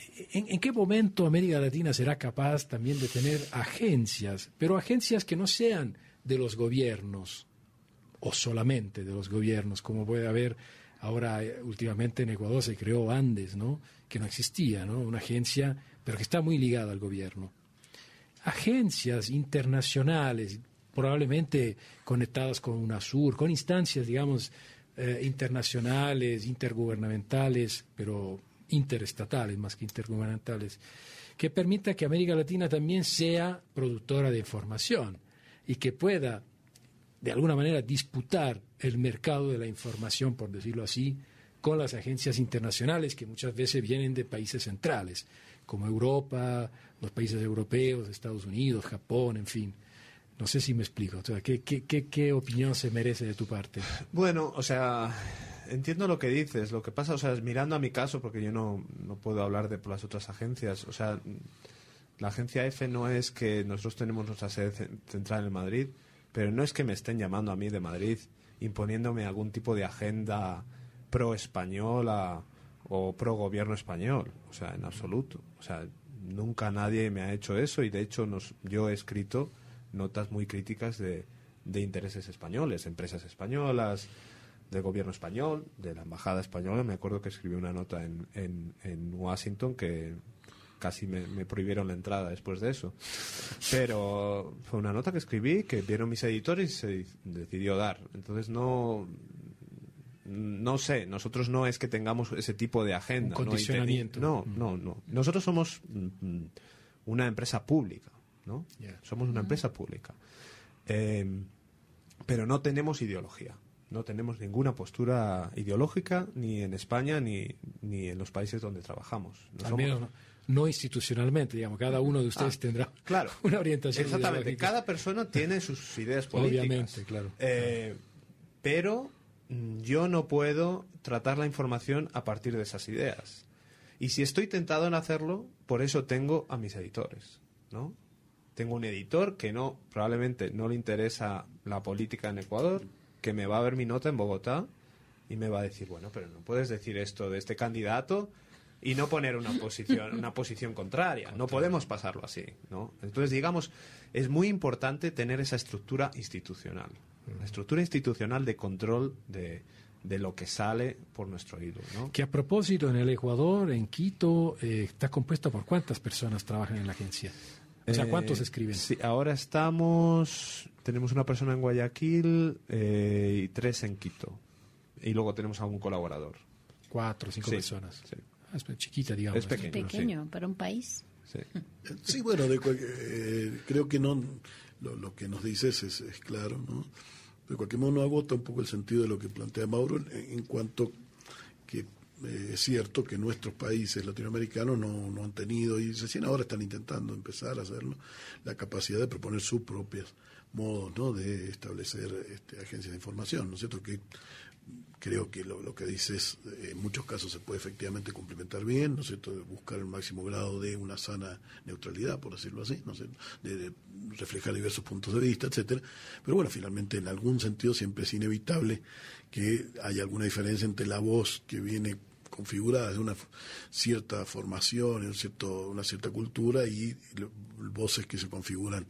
¿en qué momento América Latina será capaz también de tener agencias, pero agencias que no sean de los gobiernos o solamente de los gobiernos, como puede haber ahora últimamente en Ecuador se creó Andes, ¿no? Que no existía, ¿no? Una agencia, pero que está muy ligada al gobierno. Agencias internacionales, probablemente conectadas con UNASUR, con instancias, digamos, internacionales, intergubernamentales, pero interestatales más que intergubernamentales, que permita que América Latina también sea productora de información y que pueda, de alguna manera, disputar el mercado de la información, por decirlo así, con las agencias internacionales que muchas veces vienen de países centrales, como Europa, los países europeos, Estados Unidos, Japón, en fin. No sé si me explico. O sea, ¿qué opinión se merece de tu parte? Bueno, o sea, entiendo lo que dices. Lo que pasa, o sea, mirando a mi caso, porque yo no puedo hablar de por las otras agencias, o sea, la agencia EFE no es que nosotros tenemos nuestra sede central en Madrid, pero no es que me estén llamando a mí de Madrid imponiéndome algún tipo de agenda pro-española o pro-gobierno español. O sea, en absoluto. O sea, nunca nadie me ha hecho eso y de hecho yo he escrito notas muy críticas de intereses españoles, empresas españolas, del gobierno español, de la embajada española. Me acuerdo que escribí una nota en Washington que casi me prohibieron la entrada después de eso. Pero fue una nota que escribí, que vieron mis editores y se decidió dar. Entonces no sé, nosotros no es que tengamos ese tipo de agenda. Un condicionamiento. No. Nosotros somos una empresa pública, ¿no? Yeah. Somos una empresa pública. Pero no tenemos ideología. No tenemos ninguna postura ideológica ni en España ni en los países donde trabajamos. Al menos no institucionalmente, digamos. Cada uno de ustedes tendrá claro, una orientación exactamente. ideológica. Cada persona tiene sus ideas políticas. Obviamente, claro. Pero yo no puedo tratar la información a partir de esas ideas. Y si estoy tentado en hacerlo, por eso tengo a mis editores, ¿no? Tengo un editor que probablemente no le interesa la política en Ecuador, que me va a ver mi nota en Bogotá y me va a decir, bueno, pero no puedes decir esto de este candidato y no poner una posición contraria. No podemos pasarlo así, ¿no? Entonces, digamos, es muy importante tener esa estructura institucional. La estructura institucional de control de lo que sale por nuestro oído, ¿no? Que a propósito, en el Ecuador, en Quito, está compuesta por ¿cuántas personas trabajan en la agencia? O sea, ¿cuántos escriben? Sí, ahora tenemos una persona en Guayaquil y 3 en Quito. Y luego tenemos algún colaborador. 4 o 5 Sí, personas. sí. Es pequeñita, digamos. Es pequeño. Sí. Para un país. Sí. Sí, bueno, creo que no lo que nos dices es claro, ¿no? De cualquier modo no agota un poco el sentido de lo que plantea Mauro en cuanto que es cierto que nuestros países latinoamericanos no han tenido, y recién ahora están intentando empezar a hacerlo, la capacidad de proponer sus propios modos, ¿no? De establecer agencias de información, ¿no es cierto? Que creo que lo que dices en muchos casos se puede efectivamente complementar bien, ¿no es cierto? De buscar el máximo grado de una sana neutralidad, por decirlo así, ¿no es cierto? De reflejar diversos puntos de vista, etcétera. Pero bueno, finalmente en algún sentido siempre es inevitable que haya alguna diferencia entre la voz que viene configurada de una cierta formación, una cierta cultura y voces que se configuran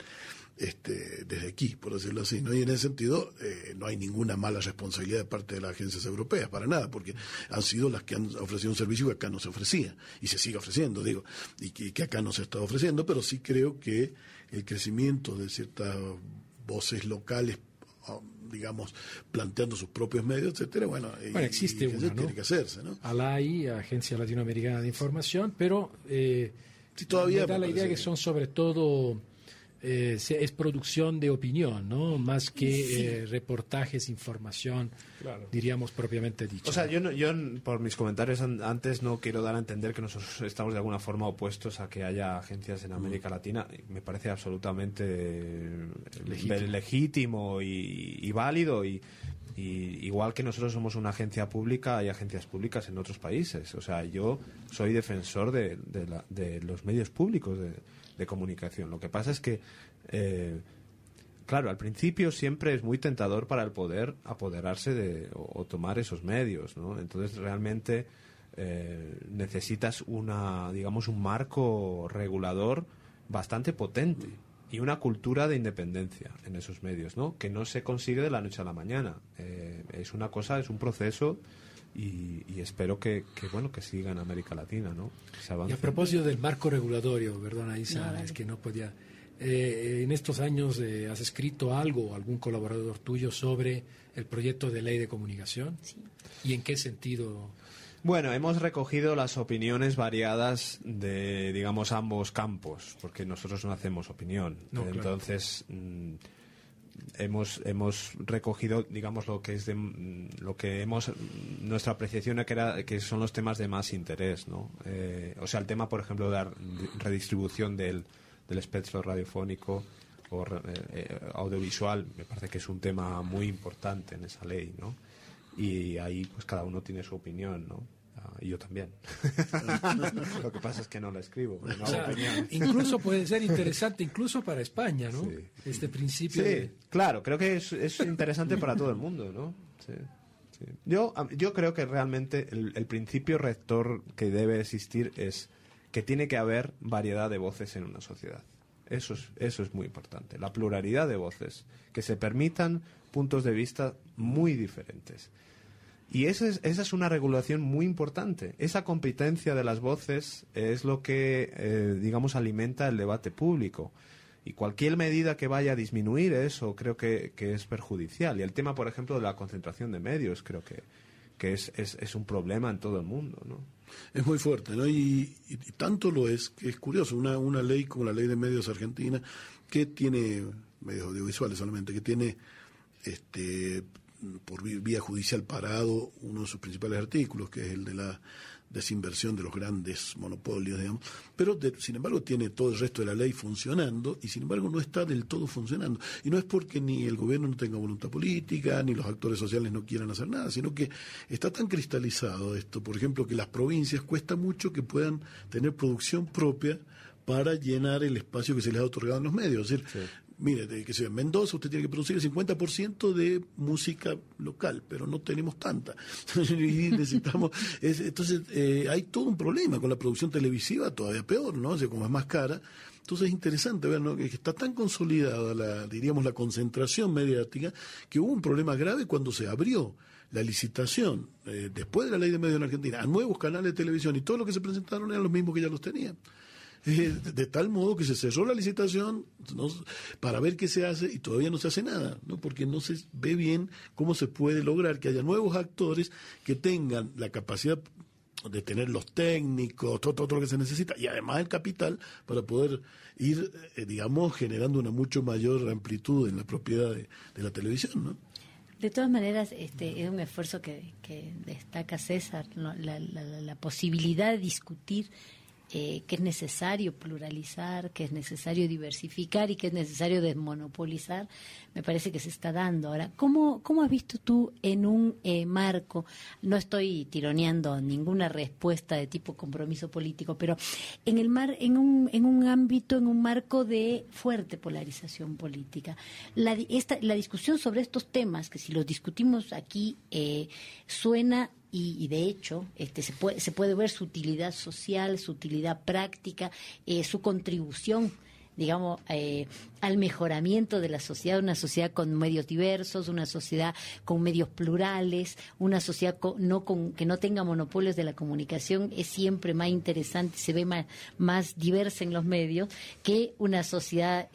desde aquí, por decirlo así, ¿no? Y en ese sentido no hay ninguna mala responsabilidad de parte de las agencias europeas, para nada, porque han sido las que han ofrecido un servicio que acá no se ofrecía, y se sigue ofreciendo, digo, y que acá no se está ofreciendo, pero sí creo que el crecimiento de ciertas voces locales, digamos, planteando sus propios medios, etcétera, bueno, existe una, ¿no? Tiene que hacerse, ¿no? ALAI, Agencia Latinoamericana de Información, pero Sí, todavía me da la me idea parece que son sobre todo es producción de opinión, ¿no? Más que reportajes, información, Claro. diríamos propiamente dicho. O sea, yo por mis comentarios antes no quiero dar a entender que nosotros estamos de alguna forma opuestos a que haya agencias en América Latina. Me parece absolutamente legítimo y válido y igual que nosotros somos una agencia pública, hay agencias públicas en otros países. O sea, yo soy defensor de los medios públicos de comunicación. Lo que pasa es que claro, al principio siempre es muy tentador para el poder apoderarse o tomar esos medios, ¿no? Entonces realmente necesitas un marco regulador bastante potente y una cultura de independencia en esos medios, ¿no? Que no se consigue de la noche a la mañana. Es un proceso y espero que siga en América Latina, ¿no? Que se avance. Y a propósito del marco regulatorio, perdona Isa, No, es que no podía... en estos años has escrito algo, algún colaborador tuyo, sobre el proyecto de ley de comunicación. Sí. ¿Y en qué sentido? Bueno, hemos recogido las opiniones variadas de, digamos, ambos campos, porque nosotros no hacemos opinión. No, claro. Entonces, hemos recogido, digamos, nuestra apreciación que son los temas de más interés, ¿no? O sea, el tema, por ejemplo, de la redistribución del espectro radiofónico o audiovisual, me parece que es un tema muy importante en esa ley, ¿no? Y ahí pues cada uno tiene su opinión, ¿no? Y yo también. Lo que pasa es que no la escribo. No O sea, opinión. incluso puede ser interesante, incluso para España, ¿no? Sí. Este principio. Sí, claro, creo que es interesante para todo el mundo, ¿no? Sí, sí. Yo creo que realmente el principio rector que debe existir es que tiene que haber variedad de voces en una sociedad. Eso es muy importante. La pluralidad de voces, que se permitan puntos de vista muy diferentes. Y esa es una regulación muy importante. Esa competencia de las voces es lo que, digamos, alimenta el debate público. Y cualquier medida que vaya a disminuir eso creo que es perjudicial. Y el tema, por ejemplo, de la concentración de medios creo que es un problema en todo el mundo, ¿no? Es muy fuerte, ¿no? Y tanto lo es que es curioso. Una ley como la Ley de Medios Argentina, que tiene medios audiovisuales solamente, que tiene por vía judicial parado uno de sus principales artículos, que es el de la desinversión de los grandes monopolios, digamos, pero sin embargo tiene todo el resto de la ley funcionando y sin embargo no está del todo funcionando. Y no es porque ni el gobierno no tenga voluntad política, ni los actores sociales no quieran hacer nada, sino que está tan cristalizado esto, por ejemplo, que las provincias cuesta mucho que puedan tener producción propia para llenar el espacio que se les ha otorgado en los medios. Es decir, Sí. mire, que sea en Mendoza usted tiene que producir el 50% de música local, pero no tenemos tanta. Y necesitamos... entonces, hay todo un problema con la producción televisiva, todavía peor, ¿no? O sea, como es más cara. Entonces es interesante ver, ¿no?, que está tan consolidada la concentración mediática, que hubo un problema grave cuando se abrió la licitación, después de la Ley de Medios en Argentina, a nuevos canales de televisión, y todo lo que se presentaron eran los mismos que ya los tenían. De tal modo que se cerró la licitación, ¿no?, para ver qué se hace, y todavía no se hace nada, ¿no?, porque no se ve bien cómo se puede lograr que haya nuevos actores que tengan la capacidad de tener los técnicos, todo lo que se necesita, y además el capital para poder ir, digamos, generando una mucho mayor amplitud en la propiedad de la televisión, ¿no? De todas maneras, es un esfuerzo que destaca César, ¿no? La posibilidad de discutir que es necesario pluralizar, que es necesario diversificar y que es necesario desmonopolizar, me parece que se está dando. Ahora, ¿cómo has visto tú en un marco, no estoy tironeando ninguna respuesta de tipo compromiso político, pero en en un ámbito, en un marco de fuerte polarización política, la discusión sobre estos temas, que si los discutimos aquí suena... Y de hecho se puede ver su utilidad social, su utilidad práctica, su contribución, digamos, al mejoramiento de la sociedad, una sociedad con medios diversos, una sociedad con medios plurales, una sociedad que no tenga monopolios de la comunicación, es siempre más interesante, se ve más diversa en los medios que una sociedad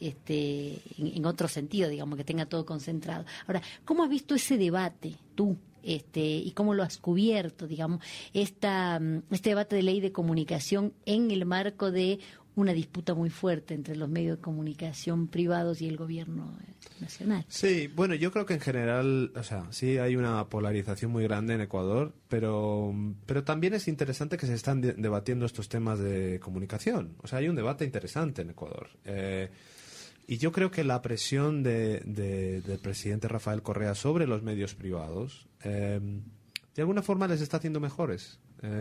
en otro sentido, digamos, que tenga todo concentrado. Ahora, ¿cómo has visto ese debate tú? Y cómo lo has cubierto, digamos, este debate de ley de comunicación en el marco de una disputa muy fuerte entre los medios de comunicación privados y el gobierno nacional. Sí, bueno, yo creo que en general, o sea, sí hay una polarización muy grande en Ecuador, pero también es interesante que se están debatiendo estos temas de comunicación. O sea, hay un debate interesante en Ecuador. Y yo creo que la presión del presidente Rafael Correa sobre los medios privados, de alguna forma les está haciendo mejores.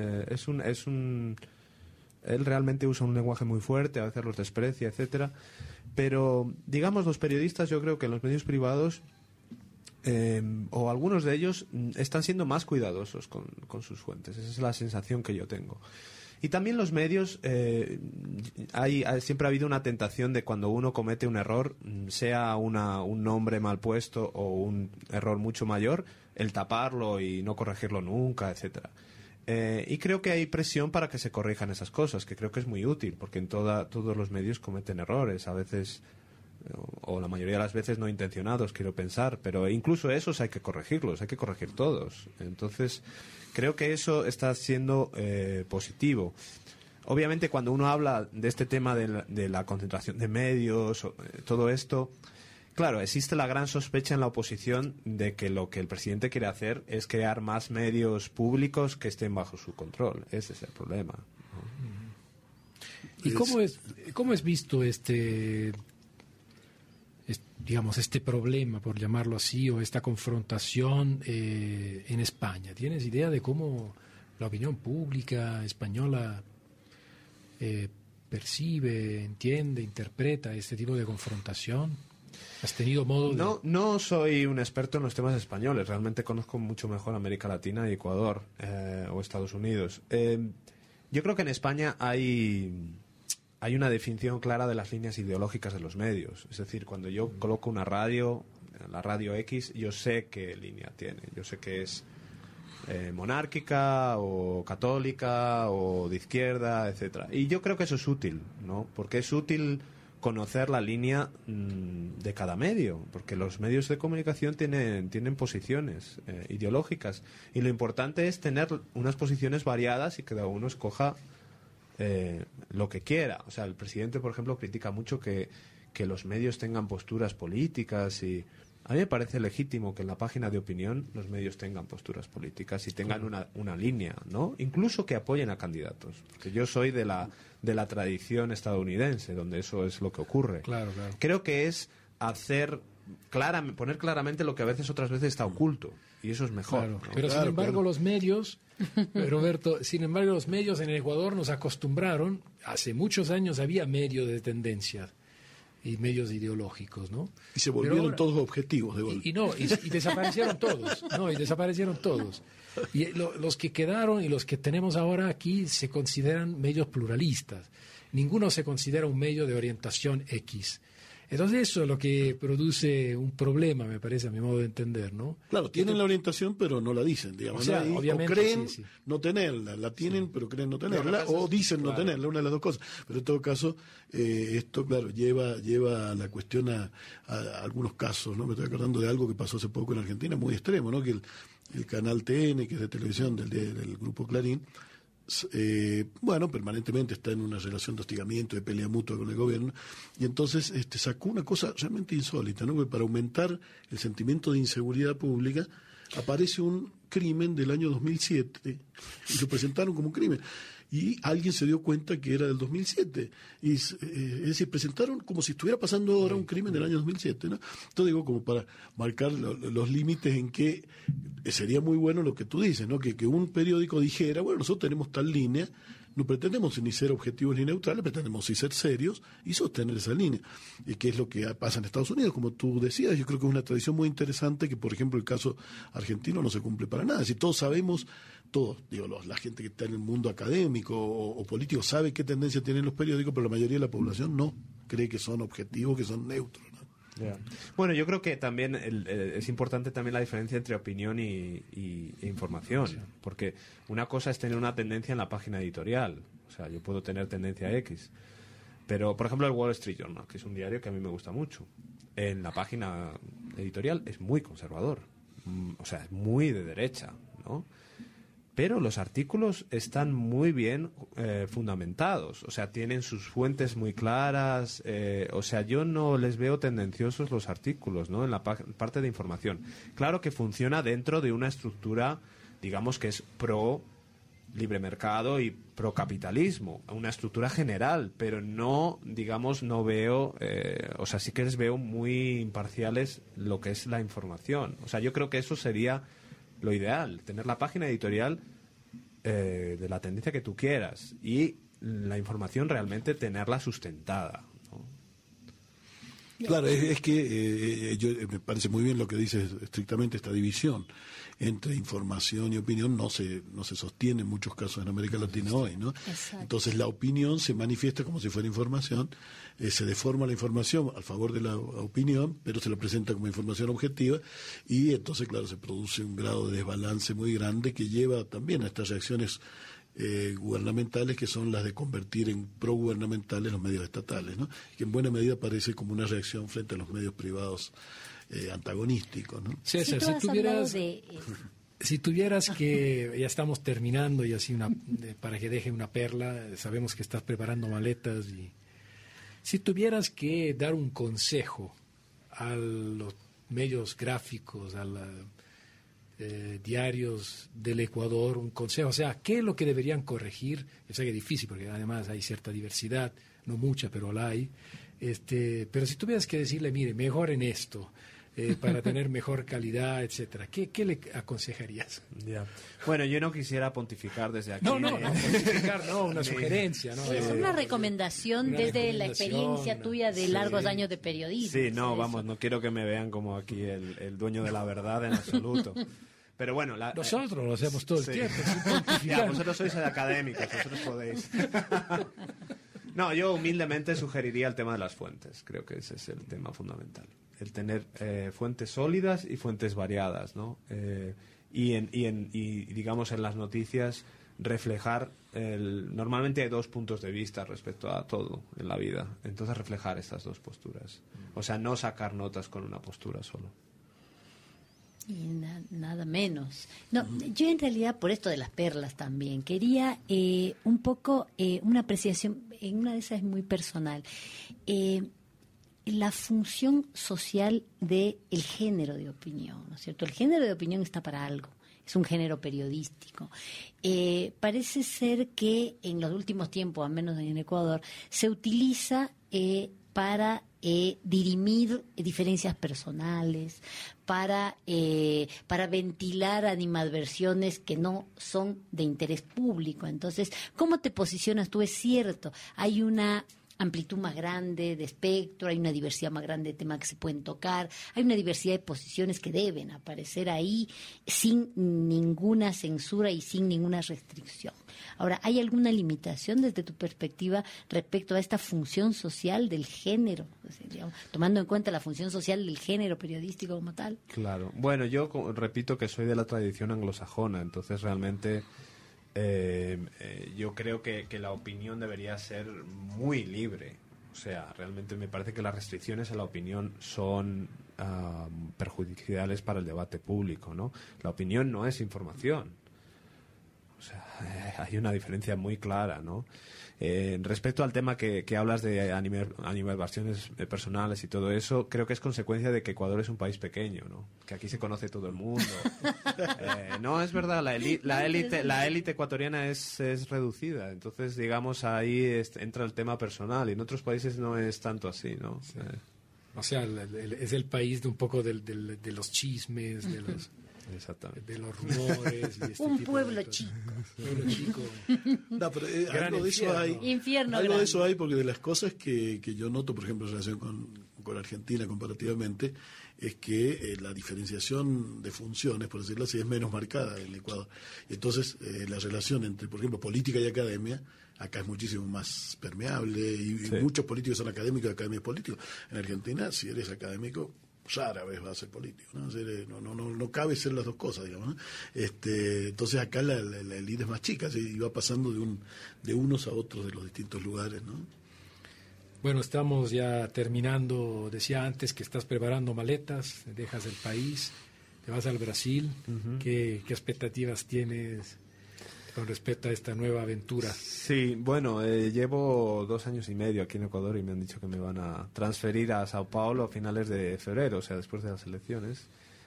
Él realmente usa un lenguaje muy fuerte, a veces los desprecia, etcétera. Pero, digamos, los periodistas, yo creo que en los medios privados o algunos de ellos están siendo más cuidadosos con sus fuentes. Esa es la sensación que yo tengo. Y también los medios, siempre ha habido una tentación de cuando uno comete un error, sea un nombre mal puesto o un error mucho mayor, el taparlo y no corregirlo nunca, etcétera. Y creo que hay presión para que se corrijan esas cosas, que creo que es muy útil, porque en todos los medios cometen errores, a veces, o la mayoría de las veces no intencionados, quiero pensar, pero incluso esos hay que corregirlos, hay que corregir todos. Entonces, creo que eso está siendo positivo. Obviamente, cuando uno habla de este tema de la concentración de medios, todo esto, claro, existe la gran sospecha en la oposición de que lo que el presidente quiere hacer es crear más medios públicos que estén bajo su control. Ese es el problema, ¿no? ¿Y cómo es visto digamos, este problema, por llamarlo así, o esta confrontación en España? ¿Tienes idea de cómo la opinión pública española percibe, entiende, interpreta este tipo de confrontación? ¿Has tenido modo de...? No soy un experto en los temas españoles. Realmente conozco mucho mejor América Latina y Ecuador o Estados Unidos. Yo creo que en España hay una definición clara de las líneas ideológicas de los medios. Es decir, cuando yo coloco una radio, la radio X, yo sé qué línea tiene. Yo sé que es monárquica o católica o de izquierda, etcétera. Y yo creo que eso es útil, ¿no? Porque es útil conocer la línea de cada medio, porque los medios de comunicación tienen posiciones ideológicas, y lo importante es tener unas posiciones variadas y que cada uno escoja lo que quiera. O sea, el presidente, por ejemplo, critica mucho que los medios tengan posturas políticas, y a mí me parece legítimo que en la página de opinión los medios tengan posturas políticas y tengan una línea, ¿no? Incluso que apoyen a candidatos, porque yo soy de la tradición estadounidense, donde eso es lo que ocurre. Claro, claro. Creo que es poner claramente lo que a veces otras veces está oculto, y eso es mejor, Claro. ¿no? Pero sin embargo los medios, Roberto, sin embargo los medios en el Ecuador nos acostumbraron, hace muchos años había medios de tendencia y medios ideológicos, ¿no? Y se volvieron ahora, todos objetivos de golpe. Y desaparecieron todos, y desaparecieron todos. Y los que quedaron y los que tenemos ahora aquí se consideran medios pluralistas. Ninguno se considera un medio de orientación X. Entonces eso es lo que produce un problema, me parece, a mi modo de entender, ¿no? Claro, tienen la orientación, pero no la dicen, digamos. O sea, ¿no? obviamente, o creen sí. no tenerla, la tienen, pero creen no tenerla, o dicen no tenerla, una de las dos cosas. Pero en todo caso, esto, claro, lleva la cuestión a algunos casos, ¿no? Me estoy acordando de algo que pasó hace poco en Argentina, muy extremo, ¿no? Que el canal TN, que es de televisión del grupo Clarín, permanentemente está en una relación de hostigamiento, de pelea mutua con el gobierno, y entonces sacó una cosa realmente insólita, ¿no? Que para aumentar el sentimiento de inseguridad pública aparece un crimen del año 2007 y lo presentaron como un crimen. Y alguien se dio cuenta que era del 2007. Y, es decir, presentaron como si estuviera pasando ahora un crimen del año 2007, ¿no? Entonces digo, como para marcar los límites en que sería muy bueno lo que tú dices, ¿no? Que un periódico dijera, bueno, nosotros tenemos tal línea, no pretendemos ni ser objetivos ni neutrales, pretendemos sí ser serios y sostener esa línea. Que es lo que pasa en Estados Unidos, como tú decías. Yo creo que es una tradición muy interesante que, por ejemplo, el caso argentino no se cumple para nada. Si todos sabemos, la gente que está en el mundo académico o político sabe qué tendencia tienen los periódicos, pero la mayoría de la población no cree que son objetivos, que son neutros, ¿no? Yeah. Bueno, yo creo que también es importante también la diferencia entre opinión e información, porque una cosa es tener una tendencia en la página editorial. O sea, yo puedo tener tendencia X, pero por ejemplo el Wall Street Journal, que es un diario que a mí me gusta mucho, en la página editorial es muy conservador, o sea, es muy de derecha, ¿no? Pero los artículos están muy bien fundamentados, o sea, tienen sus fuentes muy claras, o sea, yo no les veo tendenciosos los artículos, ¿no? En la parte de información. Claro que funciona dentro de una estructura, digamos, que es pro libre mercado y pro capitalismo, una estructura general, pero no, digamos, no veo, o sea, sí que les veo muy imparciales lo que es la información. O sea, yo creo que eso sería lo ideal, tener la página editorial de la tendencia que tú quieras y la información realmente tenerla sustentada, ¿no? Claro, es que me parece muy bien lo que dices estrictamente, esta división entre información y opinión no se sostiene en muchos casos en América Latina hoy, ¿no? Exacto. Entonces la opinión se manifiesta como si fuera información, se deforma la información a favor de la opinión, pero se la presenta como información objetiva y entonces, claro, se produce un grado de desbalance muy grande que lleva también a estas reacciones gubernamentales, que son las de convertir en progubernamentales los medios estatales, ¿no? Que en buena medida parece como una reacción frente a los medios privados antagonísticos, ¿no? César, Sí, si tuvieras que, ya estamos terminando y así para que deje una perla, sabemos que estás preparando maletas, y si tuvieras que dar un consejo a los medios gráficos, a los diarios del Ecuador, un consejo, o sea, ¿qué es lo que deberían corregir? Yo sé que es difícil porque además hay cierta diversidad, no mucha, pero la hay. Pero si tuvieras que decirle, mire, mejoren esto, para tener mejor calidad, etcétera, ¿qué le aconsejarías? Ya. Bueno, yo no quisiera pontificar desde aquí. No, pontificar, no, una sugerencia, ¿no? Es una recomendación desde la experiencia tuya de largos años de periodismo. Sí, no, vamos, no quiero que me vean como aquí el dueño de la verdad en absoluto. Pero bueno, nosotros lo hacemos todo el tiempo. Ya, vosotros sois académicos, vosotros podéis. No, yo humildemente sugeriría el tema de las fuentes. Creo que ese es el tema fundamental. El tener fuentes sólidas y fuentes variadas, ¿no? Y digamos en las noticias reflejar normalmente hay dos puntos de vista respecto a todo en la vida. Entonces reflejar estas dos posturas. O sea, no sacar notas con una postura solo. Y nada menos. No, yo en realidad, por esto de las perlas también, quería un poco una apreciación, en una de esas es muy personal, la función social del género de opinión, ¿no es cierto? El género de opinión está para algo, es un género periodístico. Parece ser que en los últimos tiempos, al menos en Ecuador, se utiliza para dirimir diferencias personales, para ventilar animadversiones que no son de interés público. Entonces, ¿cómo te posicionas tú? Es cierto, hay una amplitud más grande de espectro, hay una diversidad más grande de temas que se pueden tocar, hay una diversidad de posiciones que deben aparecer ahí sin ninguna censura y sin ninguna restricción. Ahora, ¿hay alguna limitación desde tu perspectiva respecto a esta función social del género? O sea, digamos, tomando en cuenta la función social del género periodístico como tal. Claro. Bueno, yo repito que soy de la tradición anglosajona, entonces realmente yo creo que la opinión debería ser muy libre. O sea, realmente me parece que las restricciones a la opinión son perjudiciales para el debate público, ¿no? La opinión no es información. O sea, hay una diferencia muy clara, ¿no? Respecto al tema que hablas de animadversiones personales y todo eso, creo que es consecuencia de que Ecuador es un país pequeño, ¿no? Que aquí se conoce todo el mundo. No, es verdad, la élite ecuatoriana es reducida. Entonces, digamos, ahí entra el tema personal y en otros países no es tanto así, ¿no? Sí. O sea, es el país de un poco de los chismes, de los... Exactamente. De los rumores y un pueblo chico. Pueblo chico. No, pero algo de eso hay. Infierno algo grande. de eso hay, porque de las cosas que yo noto, por ejemplo, en relación con Argentina comparativamente, es que la diferenciación de funciones, por decirlo así, es menos marcada en el Ecuador. Entonces, la relación entre, por ejemplo, política y academia, acá es muchísimo más permeable y Sí. muchos políticos son académicos y academias políticos. En Argentina, si eres académico, rara vez va a ser político, ¿no? No cabe ser las dos cosas, digamos, ¿no? Entonces acá la élite es más chica, ¿sí? Y va pasando de unos a otros de los distintos lugares, ¿no? Bueno, estamos ya terminando. Decía antes que estás preparando maletas, dejas el país, te vas al Brasil. ¿Qué expectativas tienes con respecto a esta nueva aventura? Sí, bueno, llevo 2 años y medio aquí en Ecuador y me han dicho que me van a transferir a Sao Paulo a finales de febrero, o sea, después de las elecciones.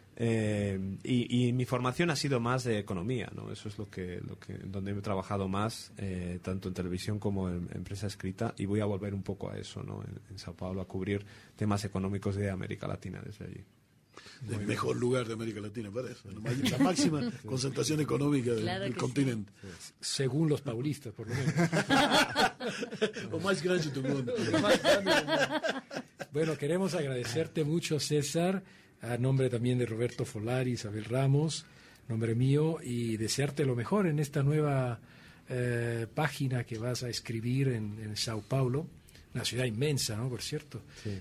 Y mi formación ha sido más de economía, ¿no? Eso es donde he trabajado más, tanto en televisión como en prensa escrita, y voy a volver un poco a eso, ¿no? En Sao Paulo, a cubrir temas económicos de América Latina desde allí. El mejor lugar de América Latina para eso. La máxima concentración económica del continente. Sí. Según los paulistas, por lo menos. O más grande del mundo. Bueno, queremos agradecerte mucho, César, a nombre también de Roberto Folari, Isabel Ramos, nombre mío, y desearte lo mejor en esta nueva página que vas a escribir en Sao Paulo, una ciudad inmensa, ¿no? Por cierto. Sí.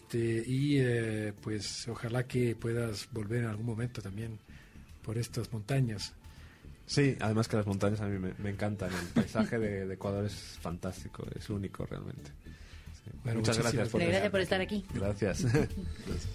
Pues ojalá que puedas volver en algún momento también por estas montañas. Sí, además que las montañas a mí me encantan. El paisaje de Ecuador es fantástico, es único realmente. Sí. Bueno, Muchas gracias Gracias por estar aquí. Gracias. Gracias.